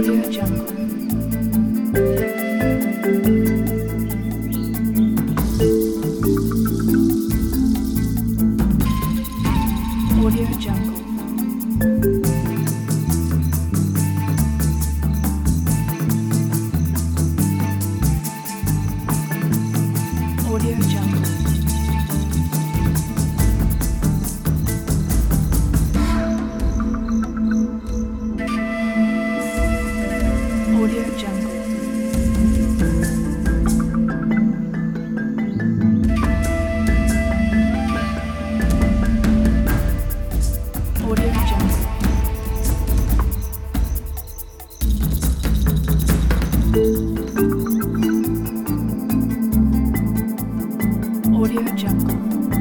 Audio Jungle. Audio Jungle. Audio Jungle. Audio Jungle. Audio Jungle. Audio Jungle.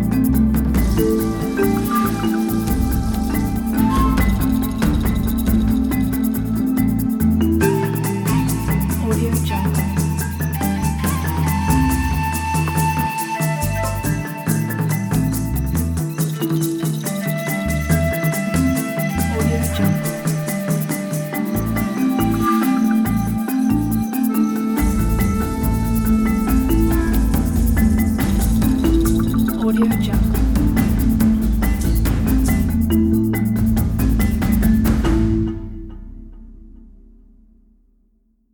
Audio Jungle. Audio Jungle. Audio Jungle.